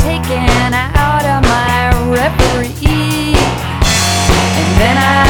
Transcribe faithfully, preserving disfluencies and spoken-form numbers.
taken out of my reverie. And then I